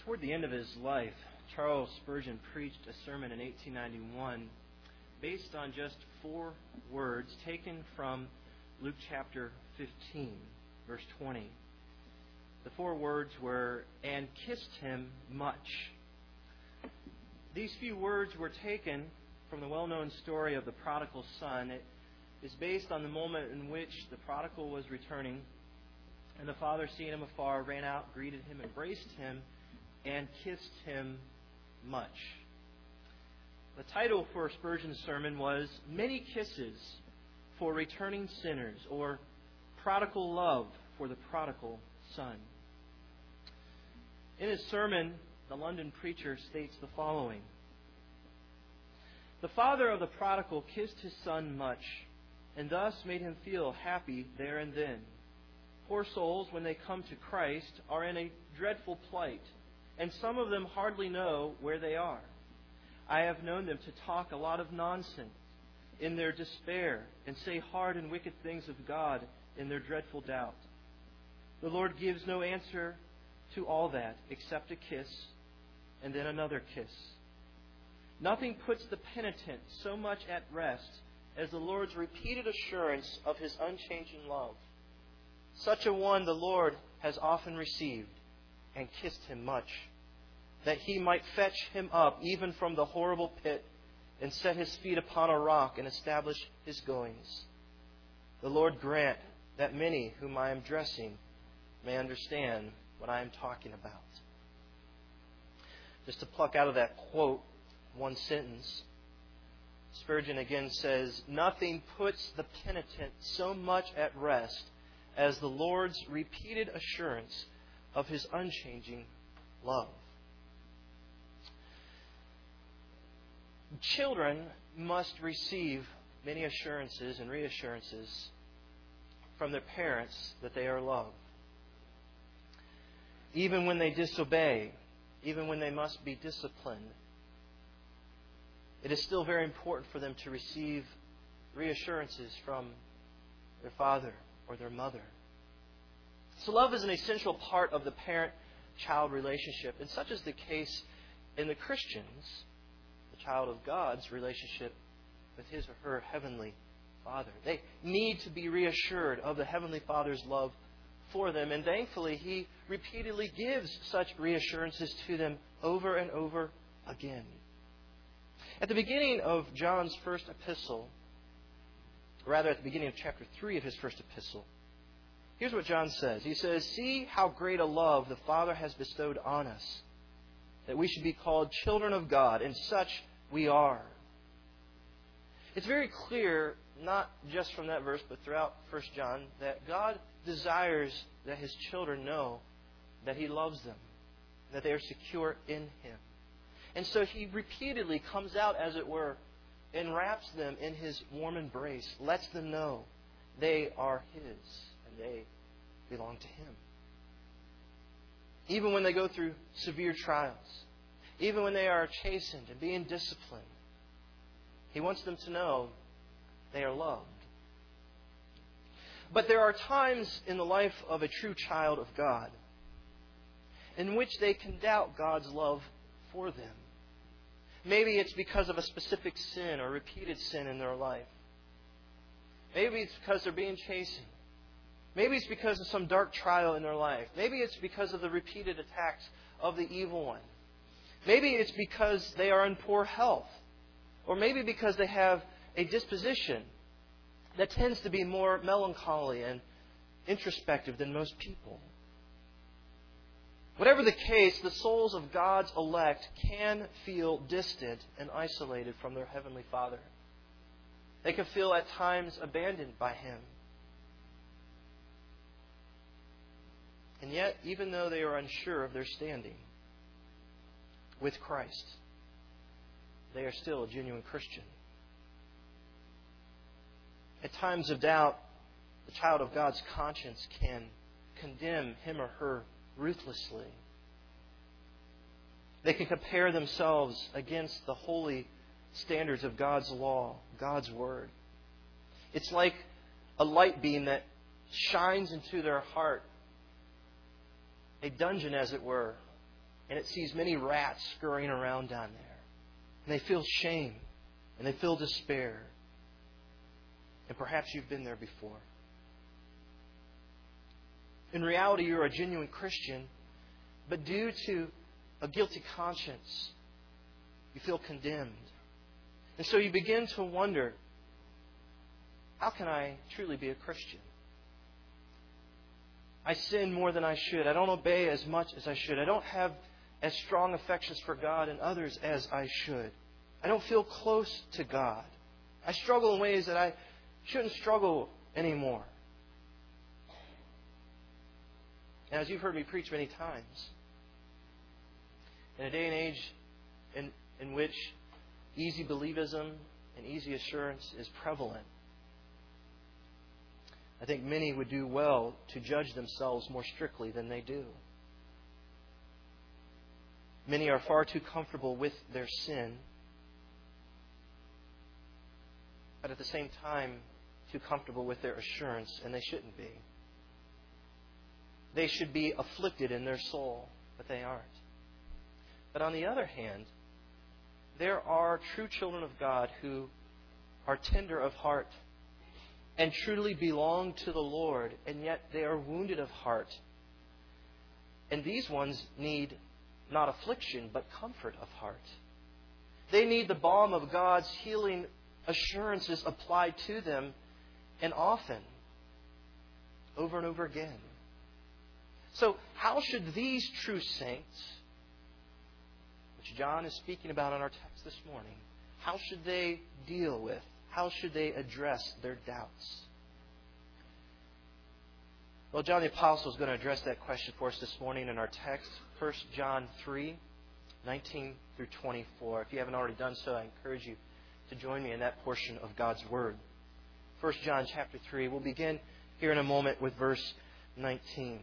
Toward the end of his life, Charles Spurgeon preached a sermon in 1891 based on just 4 words taken from Luke chapter 15, verse 20. The 4 words were, "and kissed him much." These few words were taken from the well-known story of the prodigal son. It is based on the moment in which the prodigal was returning, and the father, seeing him afar, ran out, greeted him, embraced him, and kissed him much. The title for Spurgeon's sermon was "Many Kisses for Returning Sinners," or "Prodigal Love for the Prodigal Son." In his sermon, the London preacher states the following: "The father of the prodigal kissed his son much, and thus made him feel happy there and then. Poor souls, when they come to Christ, are in a dreadful plight, and some of them hardly know where they are. I have known them to talk a lot of nonsense in their despair and say hard and wicked things of God in their dreadful doubt. The Lord gives no answer to all that except a kiss and then another kiss. Nothing puts the penitent so much at rest as the Lord's repeated assurance of His unchanging love. Such a one the Lord has often received and kissed him much, that He might fetch him up even from the horrible pit and set his feet upon a rock and establish his goings. The Lord grant that many whom I am addressing may understand what I am talking about." Just to pluck out of that quote one sentence, Spurgeon again says, "Nothing puts the penitent so much at rest as the Lord's repeated assurance of His unchanging love." Children must receive many assurances and reassurances from their parents that they are loved. Even when they disobey, even when they must be disciplined, it is still very important for them to receive reassurances from their father or their mother. So love is an essential part of the parent-child relationship, and such is the case in the Christians, the child of God's relationship with his or her Heavenly Father. They need to be reassured of the Heavenly Father's love for them, and thankfully He repeatedly gives such reassurances to them over and over again. At the beginning of John's first epistle, rather at the beginning of chapter 3 of his first epistle, here's what John says. He says, "See how great a love the Father has bestowed on us, that we should be called children of God, and such we are." It's very clear, not just from that verse, but throughout 1 John, that God desires that His children know that He loves them, that they are secure in Him. And so He repeatedly comes out, as it were, and wraps them in His warm embrace, lets them know they are His and they belong to Him. Even when they go through severe trials, even when they are chastened and being disciplined, He wants them to know they are loved. But there are times in the life of a true child of God in which they can doubt God's love for them. Maybe it's because of a specific sin or repeated sin in their life. Maybe it's because they're being chastened. Maybe it's because of some dark trial in their life. Maybe it's because of the repeated attacks of the evil one. Maybe it's because they are in poor health. Or maybe because they have a disposition that tends to be more melancholy and introspective than most people. Whatever the case, the souls of God's elect can feel distant and isolated from their Heavenly Father. They can feel at times abandoned by Him. And yet, even though they are unsure of their standing with Christ, they are still a genuine Christian. At times of doubt, the child of God's conscience can condemn him or her ruthlessly. They can compare themselves against the holy standards of God's law, God's Word. It's like a light beam that shines into their heart, a dungeon, as it were, and it sees many rats scurrying around down there. And they feel shame, and they feel despair. And perhaps you've been there before. In reality, you're a genuine Christian, but due to a guilty conscience, you feel condemned. And so you begin to wonder, how can I truly be a Christian? I sin more than I should. I don't obey as much as I should. I don't have as strong affections for God and others as I should. I don't feel close to God. I struggle in ways that I shouldn't struggle anymore. And as you've heard me preach many times, in a day and age in which easy believism and easy assurance is prevalent, I think many would do well to judge themselves more strictly than they do. Many are far too comfortable with their sin, but at the same time, too comfortable with their assurance, and they shouldn't be. They should be afflicted in their soul, but they aren't. But on the other hand, there are true children of God who are tender of heart and truly belong to the Lord, and yet they are wounded of heart. And these ones need not affliction, but comfort of heart. They need the balm of God's healing assurances applied to them, and often, over and over again. So, how should these true saints, which John is speaking about in our text this morning, how should they deal with, how should they address their doubts? Well, John the Apostle is going to address that question for us this morning in our text, 1 John 3, 19 through 24. If you haven't already done so, I encourage you to join me in that portion of God's Word. 1 John chapter 3. We'll begin here in a moment with verse 19.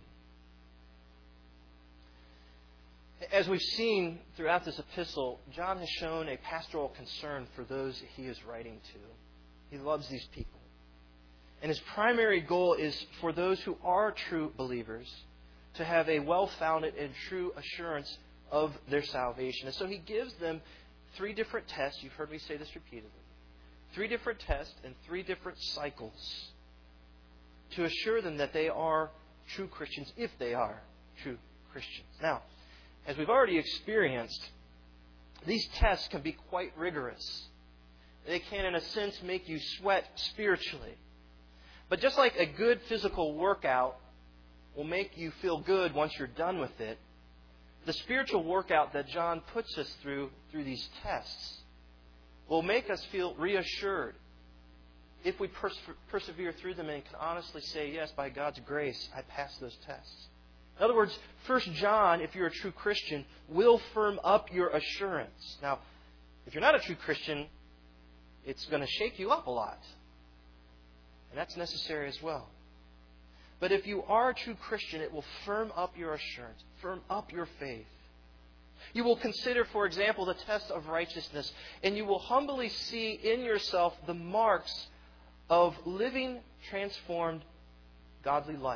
As we've seen throughout this epistle, John has shown a pastoral concern for those he is writing to. He loves these people. And his primary goal is for those who are true believers to have a well-founded and true assurance of their salvation. And so he gives them 3 different tests. You've heard me say this repeatedly. 3 different tests and 3 different cycles to assure them that they are true Christians, if they are true Christians. Now, as we've already experienced, these tests can be quite rigorous. They can, in a sense, make you sweat spiritually. But just like a good physical workout will make you feel good once you're done with it, the spiritual workout that John puts us through these tests will make us feel reassured if we persevere through them and can honestly say, yes, by God's grace, I passed those tests. In other words, 1 John, if you're a true Christian, will firm up your assurance. Now, if you're not a true Christian, it's going to shake you up a lot. And that's necessary as well. But if you are a true Christian, it will firm up your assurance, firm up your faith. You will consider, for example, the test of righteousness, and you will humbly see in yourself the marks of living, transformed, godly life.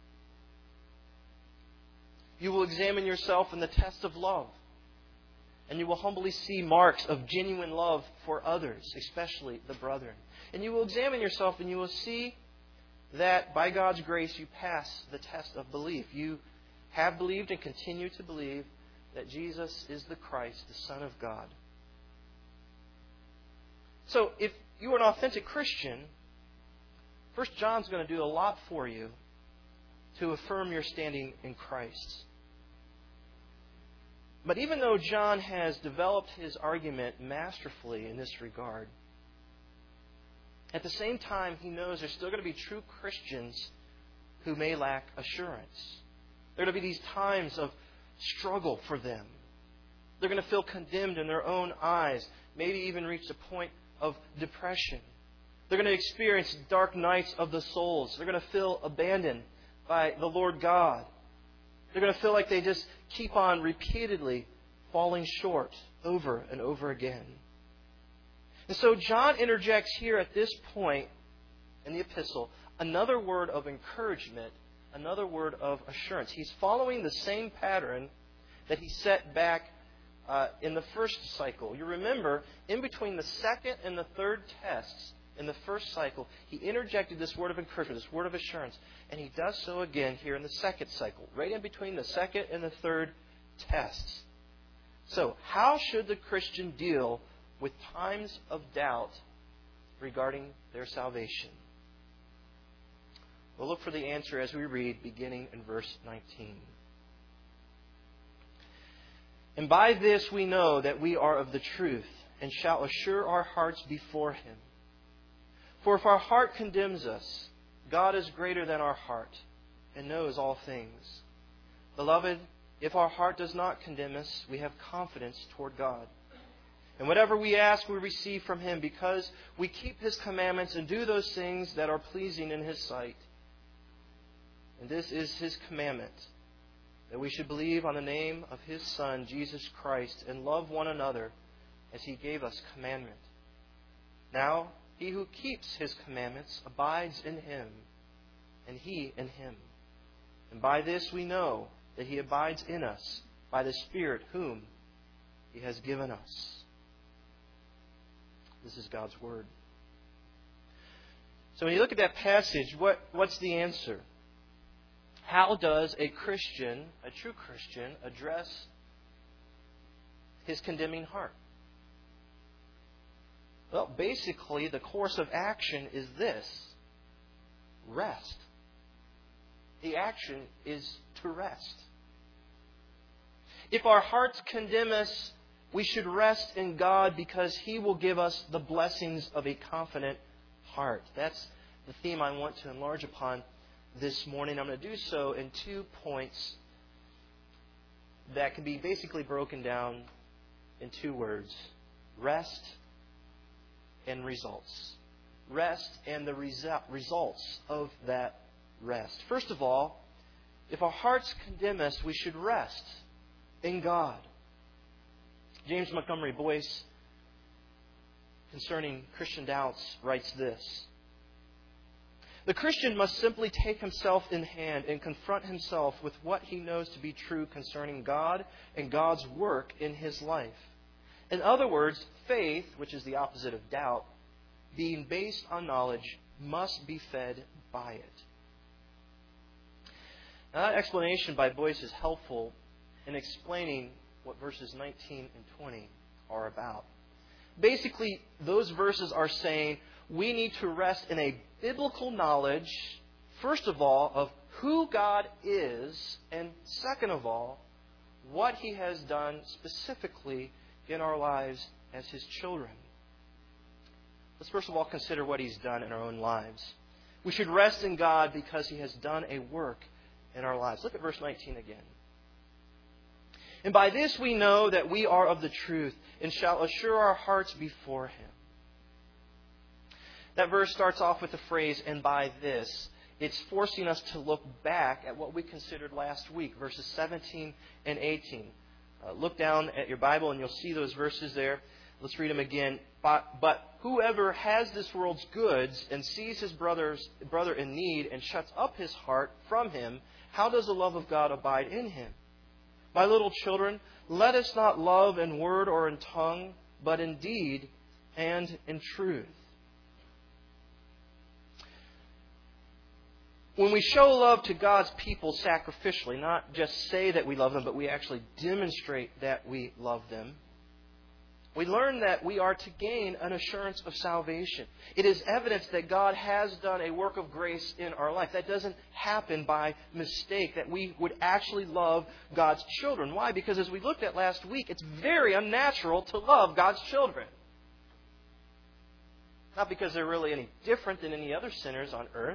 You will examine yourself in the test of love, and you will humbly see marks of genuine love for others, especially the brethren. And you will examine yourself and you will see that by God's grace you pass the test of belief. You have believed and continue to believe that Jesus is the Christ, the Son of God. So if you are an authentic Christian, 1 John's going to do a lot for you to affirm your standing in Christ. But even though John has developed his argument masterfully in this regard, at the same time, he knows there's still going to be true Christians who may lack assurance. There are going to be these times of struggle for them. They're going to feel condemned in their own eyes, maybe even reach the point of depression. They're going to experience dark nights of the souls. They're going to feel abandoned by the Lord God. They're going to feel like they just keep on repeatedly falling short over and over again. And so John interjects here at this point in the epistle another word of encouragement, another word of assurance. He's following the same pattern that He set back in the first cycle. You remember, in between the second and the third tests in the first cycle, He interjected this word of encouragement, this word of assurance, and He does so again here in the second cycle, right in between the second and the third tests. So, how should the Christian deal with times of doubt regarding their salvation? We'll look for the answer as we read, beginning in verse 19. And by this we know that we are of the truth, and shall assure our hearts before Him. For if our heart condemns us, God is greater than our heart, and knows all things. Beloved, if our heart does not condemn us, we have confidence toward God. And whatever we ask, we receive from Him, because we keep His commandments and do those things that are pleasing in His sight. And this is His commandment, that we should believe on the name of His Son, Jesus Christ, and love one another as He gave us commandment. Now, he who keeps His commandments abides in Him, and He in him. And by this we know that He abides in us, by the Spirit whom He has given us. This is God's Word. So when you look at that passage, what's the answer? How does a Christian, a true Christian, address his condemning heart? Well, basically, the course of action is this: rest. The action is to rest. If our hearts condemn us, we should rest in God, because He will give us the blessings of a confident heart. That's the theme I want to enlarge upon this morning. I'm going to do so in 2 points that can be basically broken down in 2 words: rest and results. Rest and the results of that rest. First of all, if our hearts condemn us, we should rest in God. James Montgomery Boyce, concerning Christian doubts, writes this: the Christian must simply take himself in hand and confront himself with what he knows to be true concerning God and God's work in his life. In other words, faith, which is the opposite of doubt, being based on knowledge, must be fed by it. Now, that explanation by Boyce is helpful in explaining what verses 19 and 20 are about. Basically, those verses are saying we need to rest in a biblical knowledge, first of all, of who God is, and second of all, what He has done specifically in our lives as His children. Let's first of all consider what He's done in our own lives. We should rest in God because He has done a work in our lives. Look at verse 19 again. And by this we know that we are of the truth, and shall assure our hearts before Him. That verse starts off with the phrase, and by this. It's forcing us to look back at what we considered last week, verses 17 and 18. Look down at your Bible and you'll see those verses there. Let's read them again. But whoever has this world's goods and sees his brother in need and shuts up his heart from him, how does the love of God abide in him? My little children, let us not love in word or in tongue, but in deed and in truth. When we show love to God's people sacrificially, not just say that we love them, but we actually demonstrate that we love them, we learn that we are to gain an assurance of salvation. It is evidence that God has done a work of grace in our life. That doesn't happen by mistake, that we would actually love God's children. Why? Because as we looked at last week, it's very unnatural to love God's children. Not because they're really any different than any other sinners on earth,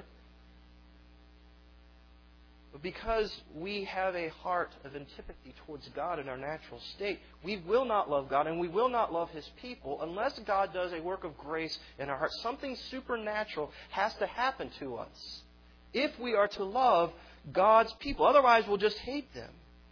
but because we have a heart of antipathy towards God in our natural state. We will not love God and we will not love His people unless God does a work of grace in our hearts. Something supernatural has to happen to us if we are to love God's people. Otherwise, we'll just hate them.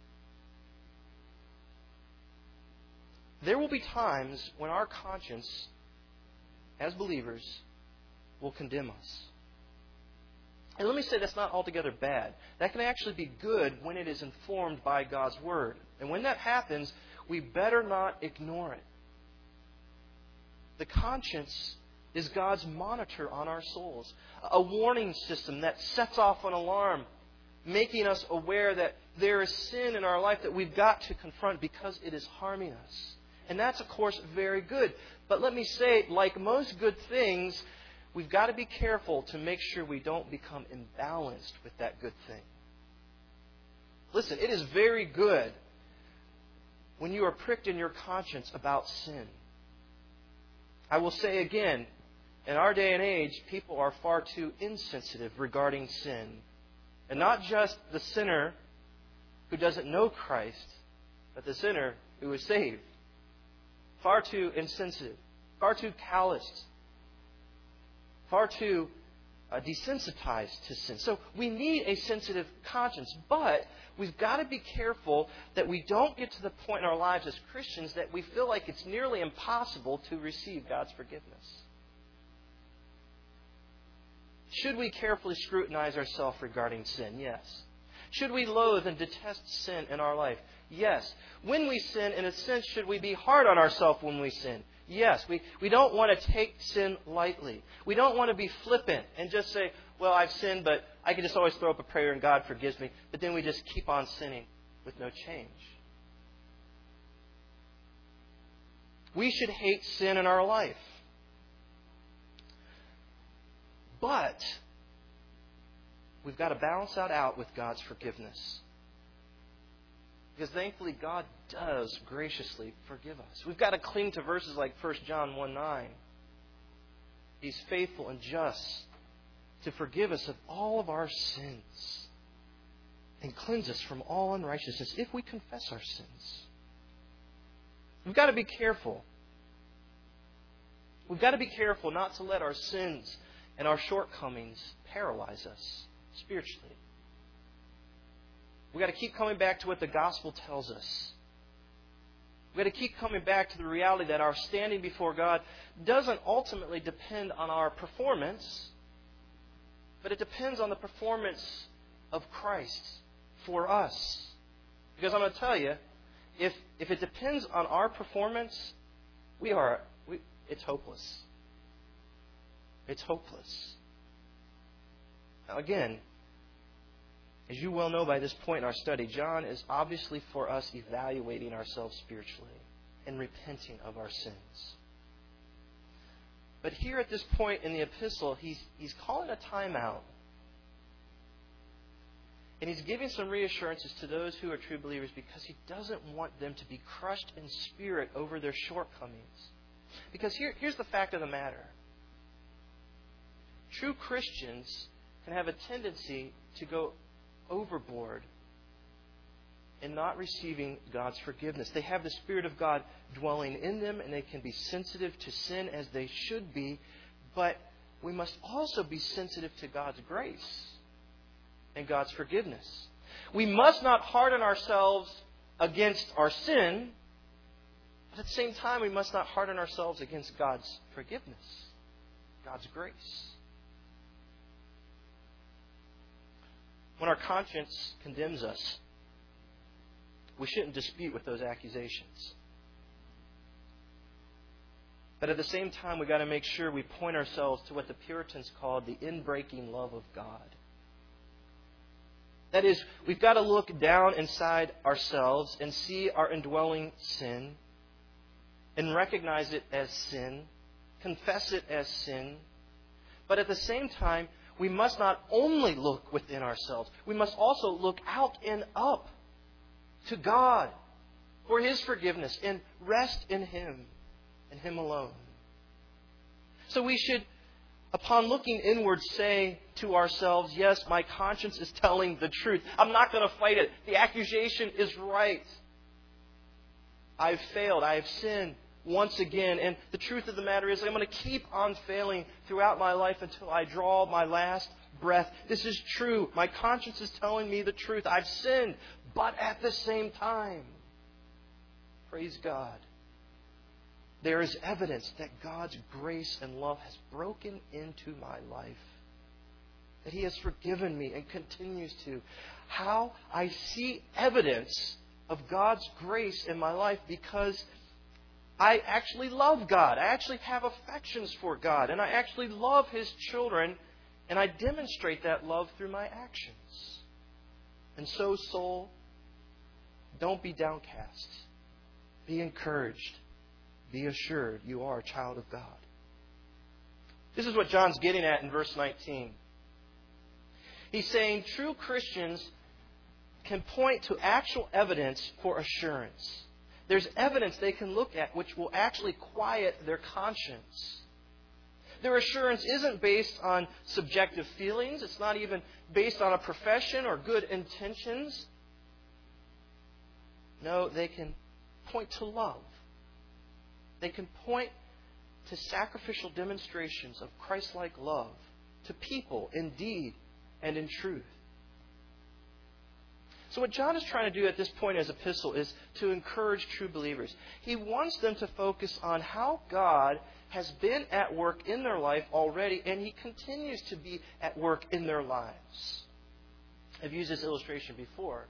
There will be times when our conscience, as believers, will condemn us. And let me say that's not altogether bad. That can actually be good when it is informed by God's Word. And when that happens, we better not ignore it. The conscience is God's monitor on our souls, a warning system that sets off an alarm, making us aware that there is sin in our life that we've got to confront because it is harming us. And that's, of course, very good. But let me say, like most good things, we've got to be careful to make sure we don't become imbalanced with that good thing. Listen, it is very good when you are pricked in your conscience about sin. I will say again, in our day and age, people are far too insensitive regarding sin. And not just the sinner who doesn't know Christ, but the sinner who is saved. Far too insensitive, far too calloused, far too desensitized to sin. So we need a sensitive conscience, but we've got to be careful that we don't get to the point in our lives as Christians that we feel like it's nearly impossible to receive God's forgiveness. Should we carefully scrutinize ourselves regarding sin? Yes. Should we loathe and detest sin in our life? Yes. When we sin, in a sense, should we be hard on ourselves when we sin? Yes. We don't want to take sin lightly. We don't want to be flippant and just say, well, I've sinned, but I can just always throw up a prayer and God forgives me. But then we just keep on sinning with no change. We should hate sin in our life. But we've got to balance that out with God's forgiveness. Because thankfully, God does graciously forgive us. We've got to cling to verses like 1 John 1:9. He's faithful and just to forgive us of all of our sins and cleanse us from all unrighteousness if we confess our sins. We've got to be careful. We've got to be careful not to let our sins and our shortcomings paralyze us spiritually. We've got to keep coming back to what the gospel tells us. We've got to keep coming back to the reality that our standing before God doesn't ultimately depend on our performance, but it depends on the performance of Christ for us. Because I'm going to tell you, if it depends on our performance, it's hopeless. It's hopeless. Now again, as you well know by this point in our study, John is obviously for us evaluating ourselves spiritually and repenting of our sins. But here at this point in the epistle, he's calling a timeout. And he's giving some reassurances to those who are true believers because he doesn't want them to be crushed in spirit over their shortcomings. Because here's the fact of the matter. True Christians can have a tendency to go overboard in not receiving God's forgiveness. They have the Spirit of God dwelling in them, and they can be sensitive to sin as they should be, but we must also be sensitive to God's grace and God's forgiveness. We must not harden ourselves against our sin, but at the same time, we must not harden ourselves against God's forgiveness, God's grace. When our conscience condemns us, we shouldn't dispute with those accusations. But at the same time, we've got to make sure we point ourselves to what the Puritans called the inbreaking love of God. That is, we've got to look down inside ourselves and see our indwelling sin and recognize it as sin, confess it as sin, but at the same time, we must not only look within ourselves, we must also look out and up to God for His forgiveness and rest in Him and Him alone. So we should, upon looking inward, say to ourselves, yes, my conscience is telling the truth. I'm not going to fight it. The accusation is right. I've failed. I have sinned once again. And the truth of the matter is I'm going to keep on failing throughout my life until I draw my last breath. This is true. My conscience is telling me the truth. I've sinned. But at the same time, praise God, there is evidence that God's grace and love has broken into my life. that He has forgiven me and continues to. How I see evidence of God's grace in my life because I actually love God. I actually have affections for God. And I actually love His children. And I demonstrate that love through my actions. And so, soul, don't be downcast. Be encouraged. Be assured you are a child of God. This is what John's getting at in verse 19. He's saying true Christians can point to actual evidence for assurance. There's evidence they can look at which will actually quiet their conscience. Their assurance isn't based on subjective feelings. It's not even based on a profession or good intentions. No, they can point to love. They can point to sacrificial demonstrations of Christ-like love to people in deed and in truth. So what John is trying to do at this point in his epistle is to encourage true believers. He wants them to focus on how God has been at work in their life already, and He continues to be at work in their lives. I've used this illustration before,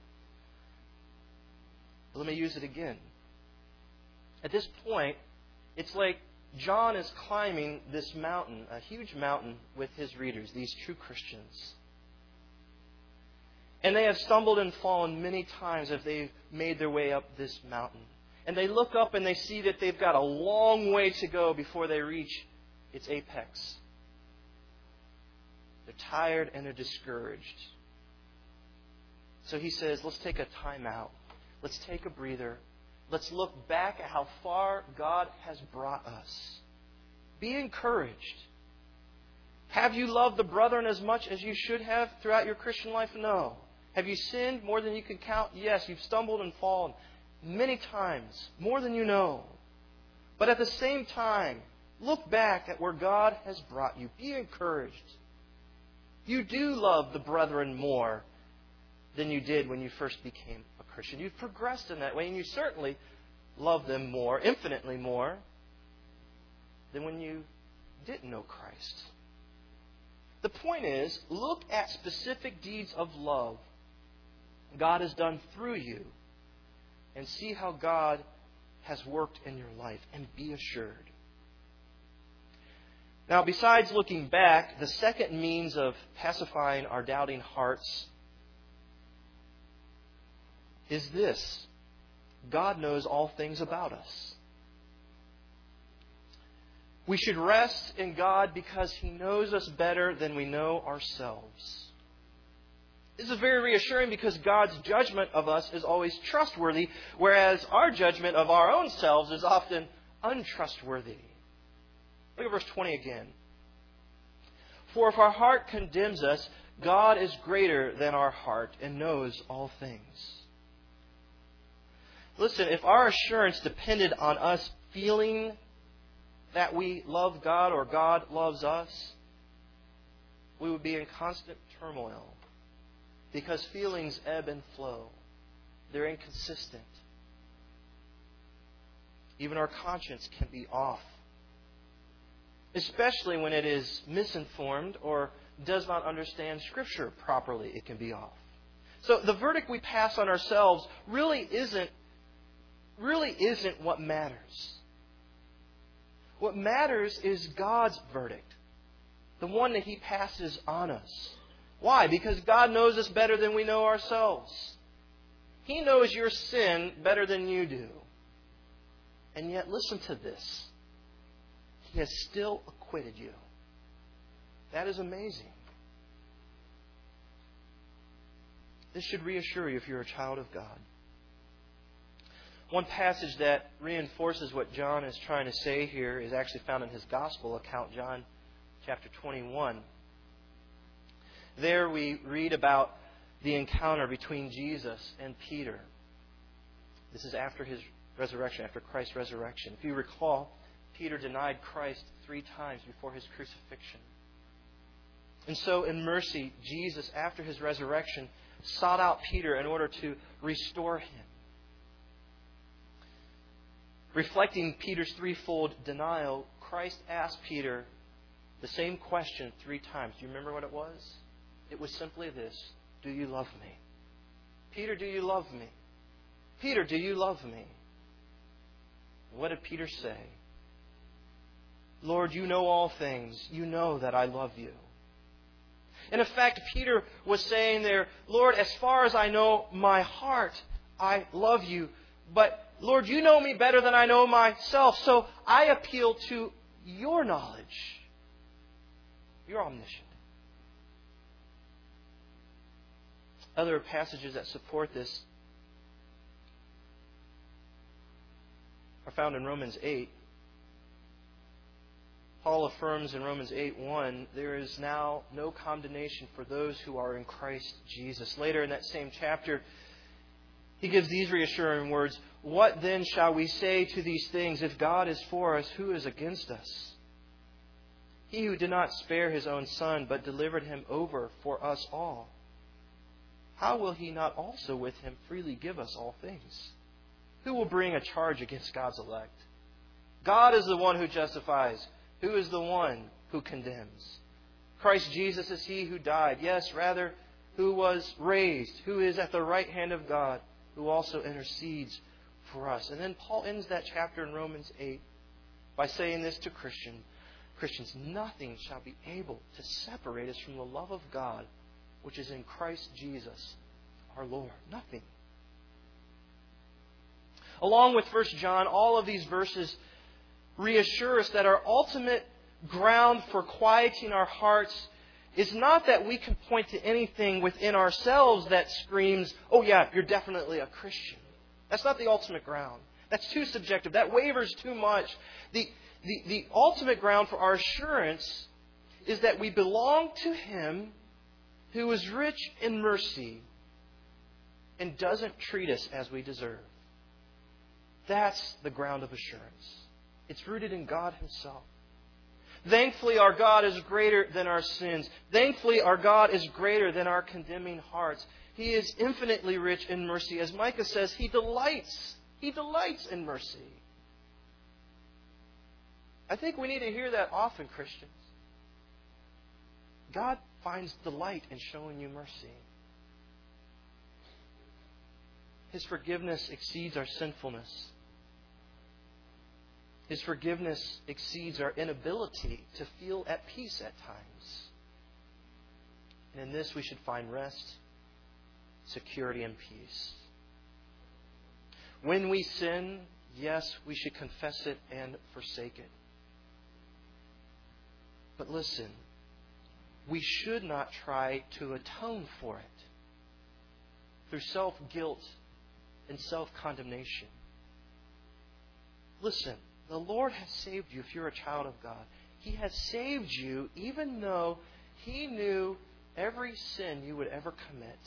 but let me use it again. At this point, it's like John is climbing this mountain, a huge mountain, with his readers, these true Christians. And they have stumbled and fallen many times as they've made their way up this mountain. And they look up and they see that they've got a long way to go before they reach its apex. They're tired and they're discouraged. So he says, let's take a time out. Let's take a breather. Let's look back at how far God has brought us. Be encouraged. Have you loved the brethren as much as you should have throughout your Christian life? No. Have you sinned more than you can count? Yes. You've stumbled and fallen many times, more than you know. But at the same time, look back at where God has brought you. Be encouraged. You do love the brethren more than you did when you first became a Christian. You've progressed in that way, and you certainly love them more, infinitely more, than when you didn't know Christ. The point is, look at specific deeds of love God has done through you and see how God has worked in your life, and be assured. Now, besides looking back, the second means of pacifying our doubting hearts is this: God knows all things about us. We should rest in God because He knows us better than we know ourselves. This is very reassuring because God's judgment of us is always trustworthy, whereas our judgment of our own selves is often untrustworthy. Look at verse 20 again. For if our heart condemns us, God is greater than our heart and knows all things. Listen, if our assurance depended on us feeling that we love God or God loves us, we would be in constant turmoil. Because feelings ebb and flow. They're inconsistent. Even our conscience can be off. Especially when it is misinformed or does not understand Scripture properly, it can be off. So the verdict we pass on ourselves really isn't what matters. What matters is God's verdict, the one that He passes on us. Why? Because God knows us better than we know ourselves. He knows your sin better than you do. And yet, listen to this. He has still acquitted you. That is amazing. This should reassure you if you're a child of God. One passage that reinforces what John is trying to say here is actually found in his Gospel account, John chapter 21. There we read about the encounter between Jesus and Peter. This is after His resurrection, after Christ's resurrection. If you recall, Peter denied Christ 3 times before His crucifixion. And so, in mercy, Jesus, after His resurrection, sought out Peter in order to restore him. Reflecting Peter's threefold denial, Christ asked Peter the same question 3 times. Do you remember what it was? It was simply this: do you love me? Peter, do you love me? Peter, do you love me? What did Peter say? Lord, you know all things. You know that I love you. And in fact, Peter was saying there, Lord, as far as I know my heart, I love you. But Lord, you know me better than I know myself. So I appeal to your knowledge. You're omniscient. Other passages that support this are found in Romans 8. Paul affirms in Romans 8:1, there is now no condemnation for those who are in Christ Jesus. Later in that same chapter, he gives these reassuring words, what then shall we say to these things? If God is for us, who is against us? He who did not spare His own Son, but delivered Him over for us all, how will He not also with Him freely give us all things? Who will bring a charge against God's elect? God is the one who justifies. Who is the one who condemns? Christ Jesus is He who died. Yes, rather, who was raised, who is at the right hand of God, who also intercedes for us. And then Paul ends that chapter in Romans 8 by saying this to Christians, nothing shall be able to separate us from the love of God, which is in Christ Jesus our Lord. Nothing. Along with 1 John, all of these verses reassure us that our ultimate ground for quieting our hearts is not that we can point to anything within ourselves that screams, oh yeah, you're definitely a Christian. That's not the ultimate ground. That's too subjective. That wavers too much. The ultimate ground for our assurance is that we belong to Him who is rich in mercy and doesn't treat us as we deserve. That's the ground of assurance. It's rooted in God Himself. Thankfully, our God is greater than our sins. Thankfully, our God is greater than our condemning hearts. He is infinitely rich in mercy. As Micah says, He delights. He delights in mercy. I think we need to hear that often, Christians. God finds delight in showing you mercy. His forgiveness exceeds our sinfulness. His forgiveness exceeds our inability to feel at peace at times. And in this we should find rest, security, and peace. When we sin, yes, we should confess it and forsake it. But listen, we should not try to atone for it through self-guilt and self-condemnation. Listen, the Lord has saved you if you're a child of God. He has saved you even though He knew every sin you would ever commit.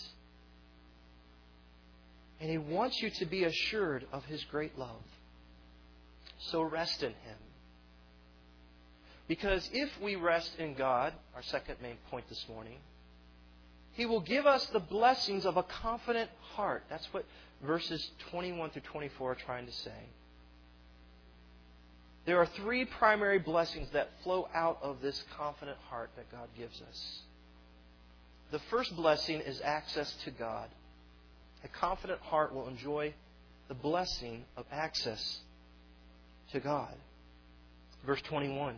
And He wants you to be assured of His great love. So rest in Him. Because if we rest in God, our second main point this morning, He will give us the blessings of a confident heart. That's what verses 21 through 24 are trying to say. There are three primary blessings that flow out of this confident heart that God gives us. The first blessing is access to God. A confident heart will enjoy the blessing of access to God. Verse 21.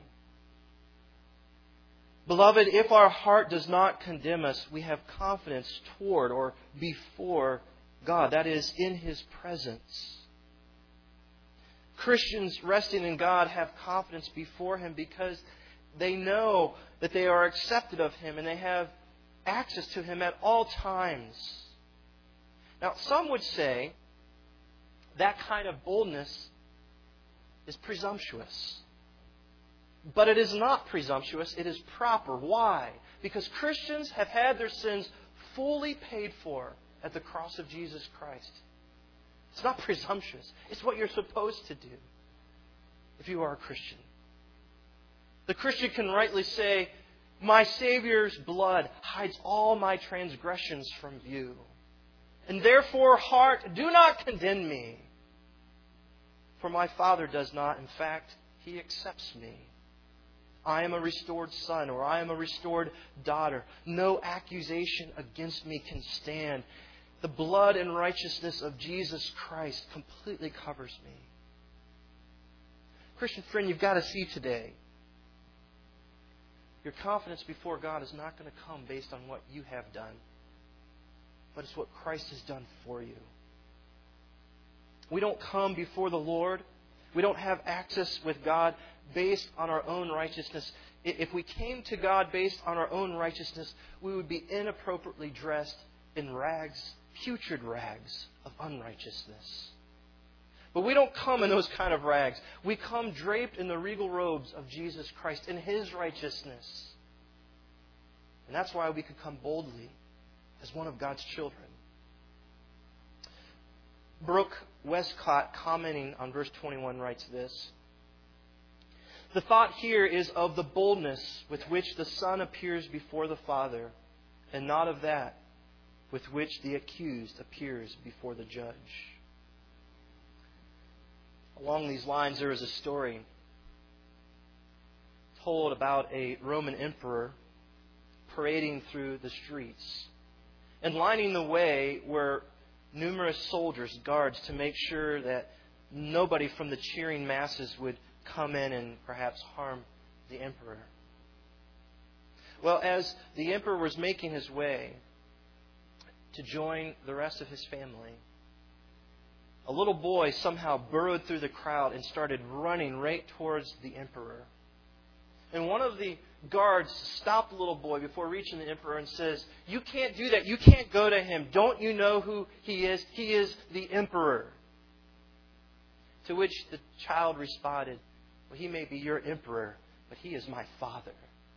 Beloved, if our heart does not condemn us, we have confidence toward or before God. That is, in His presence. Christians resting in God have confidence before Him because they know that they are accepted of Him and they have access to Him at all times. Now, some would say that kind of boldness is presumptuous. But it is not presumptuous, it is proper. Why? Because Christians have had their sins fully paid for at the cross of Jesus Christ. It's not presumptuous. It's what you're supposed to do if you are a Christian. The Christian can rightly say, my Savior's blood hides all my transgressions from view. And therefore, heart, do not condemn me. For my Father does not. In fact, He accepts me. I am a restored son, or I am a restored daughter. No accusation against me can stand. The blood and righteousness of Jesus Christ completely covers me. Christian friend, you've got to see today, your confidence before God is not going to come based on what you have done, but it's what Christ has done for you. We don't come before the Lord. We don't have access with God based on our own righteousness. If we came to God based on our own righteousness, we would be inappropriately dressed in rags, putrid rags of unrighteousness. But we don't come in those kind of rags. We come draped in the regal robes of Jesus Christ, in His righteousness. And that's why we could come boldly as one of God's children. Brooke Westcott, commenting on verse 21, writes this: the thought here is of the boldness with which the Son appears before the Father, and not of that with which the accused appears before the judge. Along these lines, there is a story told about a Roman emperor parading through the streets. And lining the way were numerous soldiers, guards, to make sure that nobody from the cheering masses would come in and perhaps harm the emperor. Well, as the emperor was making his way to join the rest of his family, a little boy somehow burrowed through the crowd and started running right towards the emperor. And one of the guards stopped the little boy before reaching the emperor and says, "You can't do that. You can't go to him. Don't you know who he is? He is the emperor." To which the child responded, "Well, he may be your emperor, but he is my father."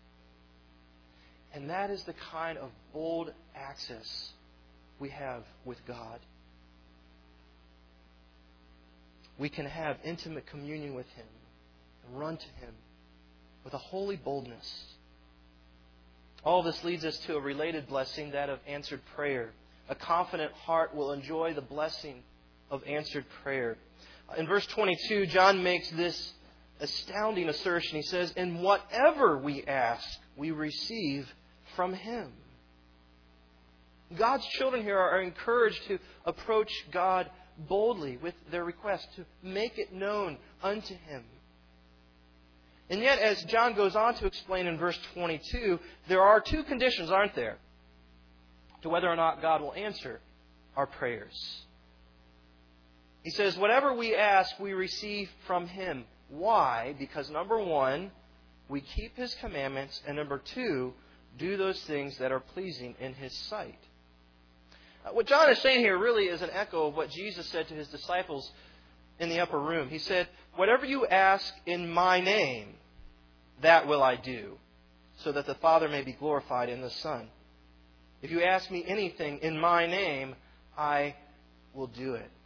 And that is the kind of bold access we have with God. We can have intimate communion with Him and run to Him with a holy boldness. All this leads us to a related blessing, that of answered prayer. A confident heart will enjoy the blessing of answered prayer. In verse 22, John makes this astounding assertion. He says, "And whatever we ask, we receive from Him." God's children here are encouraged to approach God boldly with their request, to make it known unto Him. And yet, as John goes on to explain in verse 22, there are two conditions, aren't there, to whether or not God will answer our prayers. He says, whatever we ask, we receive from Him. Why? Because number one, we keep His commandments, and number two, do those things that are pleasing in His sight. What John is saying here really is an echo of what Jesus said to His disciples in the upper room. He said, "Whatever you ask in my name, that will I do, so that the Father may be glorified in the Son. If you ask me anything in my name, I will do it."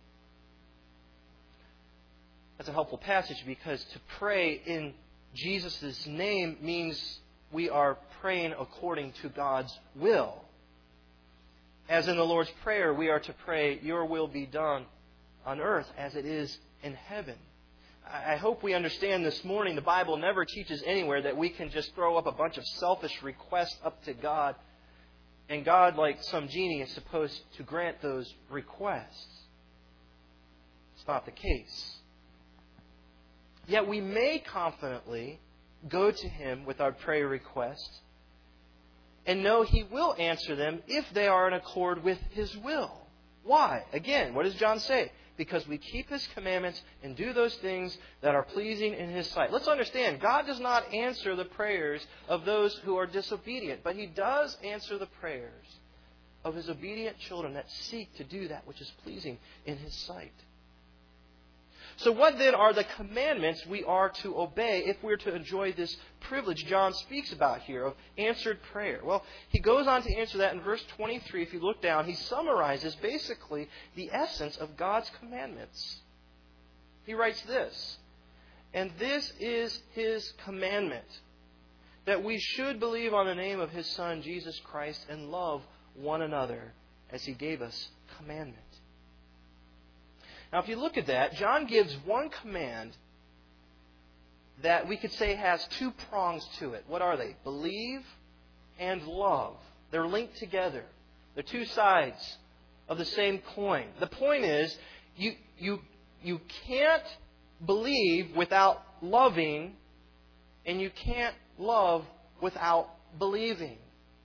That's a helpful passage, because to pray in Jesus' name means we are praying according to God's will. As in the Lord's Prayer, we are to pray, "Your will be done on earth as it is in heaven." I hope we understand this morning the Bible never teaches anywhere that we can just throw up a bunch of selfish requests up to God, and God, like some genie, is supposed to grant those requests. It's not the case. Yet we may confidently go to Him with our prayer requests and know He will answer them if they are in accord with His will. Why? Again, what does John say? Because we keep His commandments and do those things that are pleasing in His sight. Let's understand, God does not answer the prayers of those who are disobedient, but He does answer the prayers of His obedient children that seek to do that which is pleasing in His sight. So what then are the commandments we are to obey if we're to enjoy this privilege John speaks about here of answered prayer? Well, he goes on to answer that in verse 23. If you look down, he summarizes basically the essence of God's commandments. He writes this, "And this is His commandment, that we should believe on the name of His Son, Jesus Christ, and love one another as He gave us commandment." Now, if you look at that, John gives one command that we could say has two prongs to it. What are they? Believe and love. They're linked together. They're two sides of the same coin. The point is, you can't believe without loving, and you can't love without believing.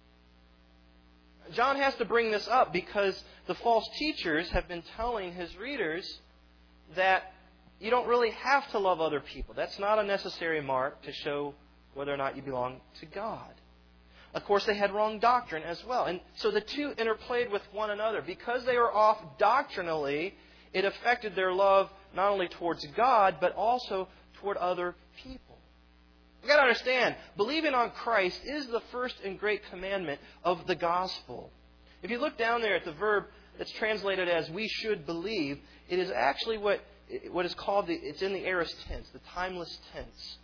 John has to bring this up because the false teachers have been telling his readers that you don't really have to love other people. That's not a necessary mark to show whether or not you belong to God. Of course, they had wrong doctrine as well. And so the two interplayed with one another. Because they were off doctrinally, it affected their love not only towards God, but also toward other people. You've got to understand, believing on Christ is the first and great commandment of the gospel. If you look down there at the verb that's translated as we should believe, it is actually what is called, it's in the aorist tense, the timeless tense.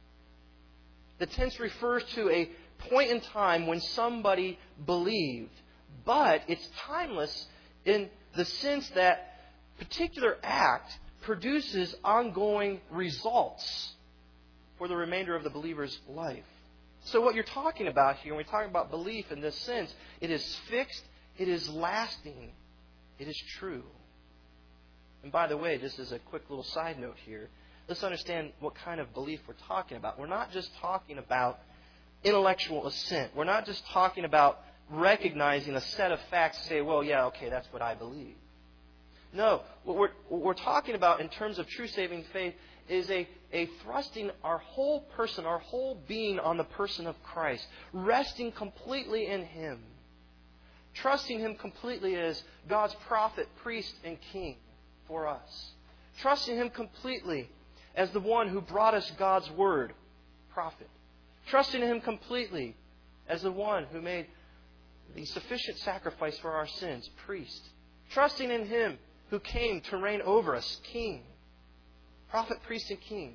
The tense refers to a point in time when somebody believed, but it's timeless in the sense that particular act produces ongoing results for the remainder of the believer's life. So what you're talking about here, when we're talking about belief in this sense, it is fixed, it is lasting, it is true. And by the way, just as a quick little side note here, let's understand what kind of belief we're talking about. We're not just talking about intellectual assent. We're not just talking about recognizing a set of facts and say, well, yeah, okay, that's what I believe. No, what we're talking about in terms of true saving faith is a thrusting our whole person, our whole being on the person of Christ, resting completely in Him, trusting Him completely as God's prophet, priest, and king for us, trusting Him completely as the one who brought us God's word, prophet, trusting Him completely as the one who made the sufficient sacrifice for our sins, priest, trusting in Him who came to reign over us, king, prophet, priest, and king.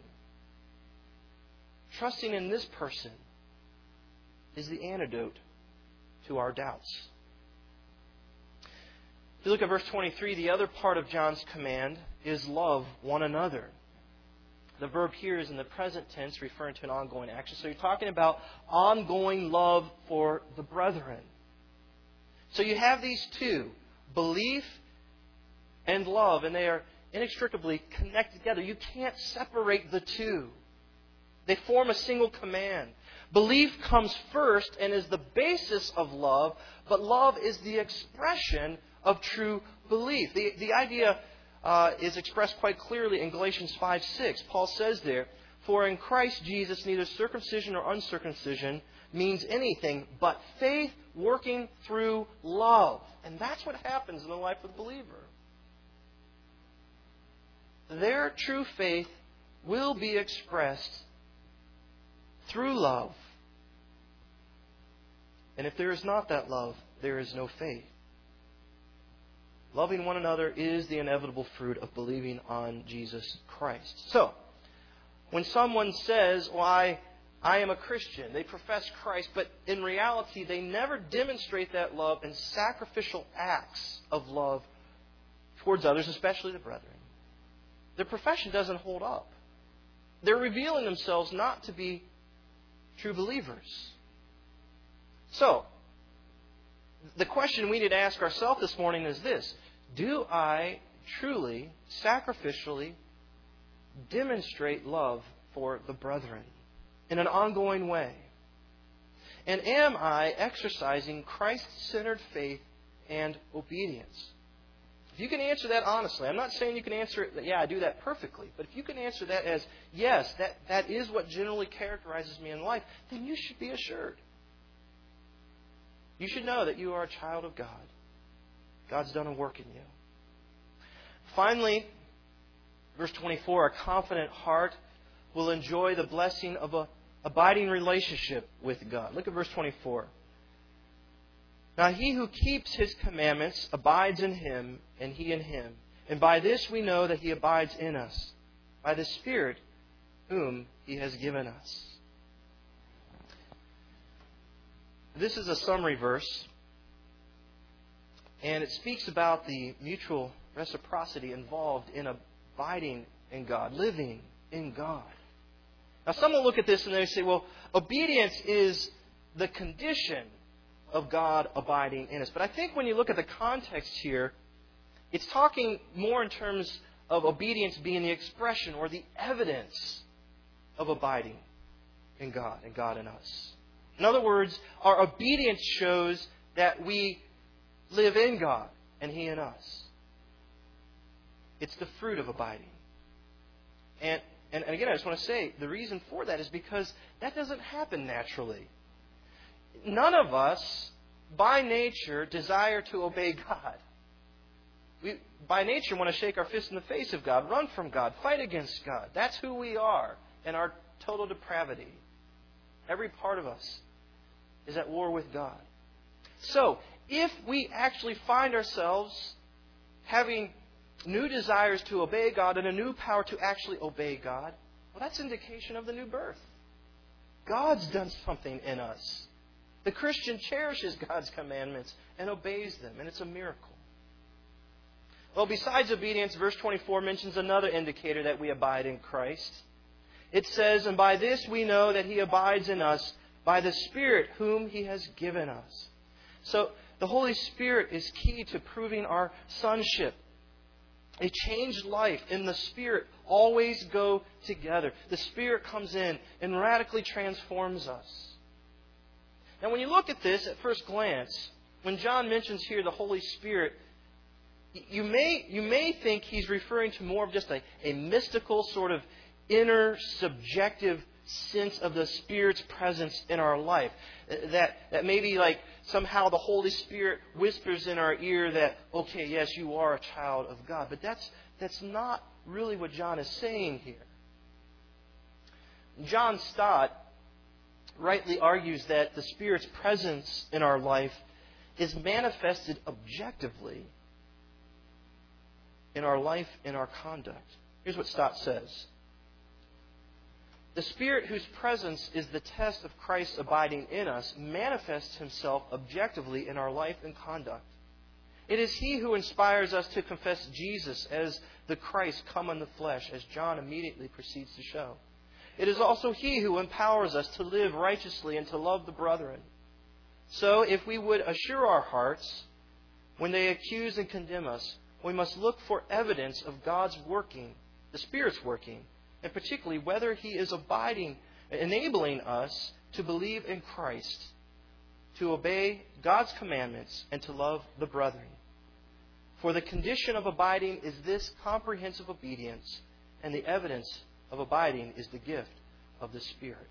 Trusting in this person is the antidote to our doubts. If you look at verse 23, the other part of John's command is love one another. The verb here is in the present tense, referring to an ongoing action. So you're talking about ongoing love for the brethren. So you have these two, belief and love, and they are inextricably connected together. You can't separate the two. They form a single command. Belief comes first and is the basis of love, but love is the expression of true belief. The idea is expressed quite clearly in Galatians 5:6. Paul says there, "For in Christ Jesus neither circumcision or uncircumcision means anything but faith working through love." And that's what happens in the life of the believer. Their true faith will be expressed through love. And if there is not that love, there is no faith. Loving one another is the inevitable fruit of believing on Jesus Christ. So, when someone says, well, I am a Christian, they profess Christ, but in reality they never demonstrate that love in sacrificial acts of love towards others, especially the brethren, their profession doesn't hold up. They're revealing themselves not to be true believers. So, the question we need to ask ourselves this morning is this: do I truly, sacrificially demonstrate love for the brethren in an ongoing way? And am I exercising Christ-centered faith and obedience? If you can answer that honestly, I'm not saying you can answer it, yeah, I do that perfectly, but if you can answer that as, yes, that is what generally characterizes me in life, then you should be assured. You should know that you are a child of God. God's done a work in you. Finally, verse 24, a confident heart will enjoy the blessing of an abiding relationship with God. Look at verse 24. Now he who keeps His commandments abides in Him, and He in him. And by this we know that He abides in us, by the Spirit whom He has given us. This is a summary verse, and it speaks about the mutual reciprocity involved in abiding in God, living in God. Now, some will look at this and they say, well, obedience is the condition of God abiding in us. But I think when you look at the context here, it's talking more in terms of obedience being the expression or the evidence of abiding in God and God in us. In other words, our obedience shows that we live in God and He in us. It's the fruit of abiding. And again, I just want to say, the reason for that is because that doesn't happen naturally. None of us, by nature, desire to obey God. We, by nature, want to shake our fist in the face of God, run from God, fight against God. That's who we are in our total depravity. Every part of us is at war with God. So, if we actually find ourselves having new desires to obey God and a new power to actually obey God, well, that's indication of the new birth. God's done something in us. The Christian cherishes God's commandments and obeys them, and it's a miracle. Well, besides obedience, verse 24 mentions another indicator that we abide in Christ. It says, "And by this we know that He abides in us, by the Spirit whom He has given us." So, the Holy Spirit is key to proving our sonship. A changed life and the Spirit always go together. The Spirit comes in and radically transforms us. Now, when you look at this at first glance, when John mentions here the Holy Spirit, you may think he's referring to more of just a mystical sort of inner subjective sense of the Spirit's presence in our life. That maybe like somehow the Holy Spirit whispers in our ear that, okay, yes, you are a child of God. But that's not really what John is saying here. John Stott rightly argues that the Spirit's presence in our life is manifested objectively in our life, in our conduct. Here's what Stott says. The Spirit whose presence is the test of Christ abiding in us manifests Himself objectively in our life and conduct. It is He who inspires us to confess Jesus as the Christ come in the flesh, as John immediately proceeds to show. It is also He who empowers us to live righteously and to love the brethren. So, if we would assure our hearts when they accuse and condemn us, we must look for evidence of God's working, the Spirit's working, and particularly whether He is abiding, enabling us to believe in Christ, to obey God's commandments, and to love the brethren. For the condition of abiding is this comprehensive obedience, and the evidence of abiding is the gift of the Spirit.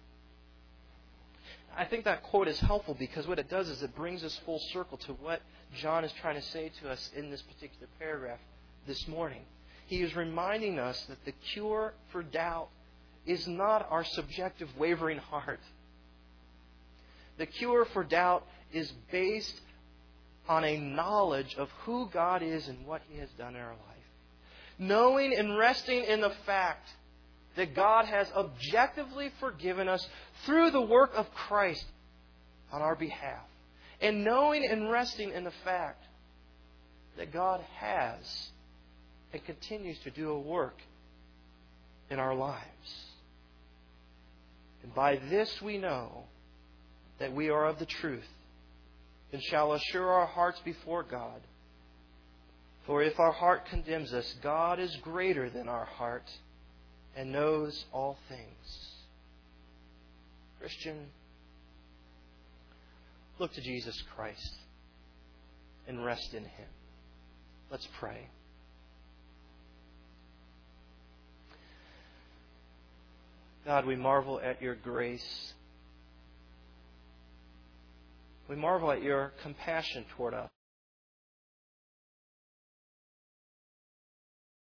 I think that quote is helpful because what it does is it brings us full circle to what John is trying to say to us in this particular paragraph this morning. He is reminding us that the cure for doubt is not our subjective wavering heart. The cure for doubt is based on a knowledge of who God is and what He has done in our life. Knowing and resting in the fact that God has objectively forgiven us through the work of Christ on our behalf. And knowing and resting in the fact that God has and continues to do a work in our lives. And by this we know that we are of the truth and shall assure our hearts before God. For if our heart condemns us, God is greater than our heart and knows all things. Christian, look to Jesus Christ and rest in Him. Let's pray. God, we marvel at Your grace. We marvel at Your compassion toward us.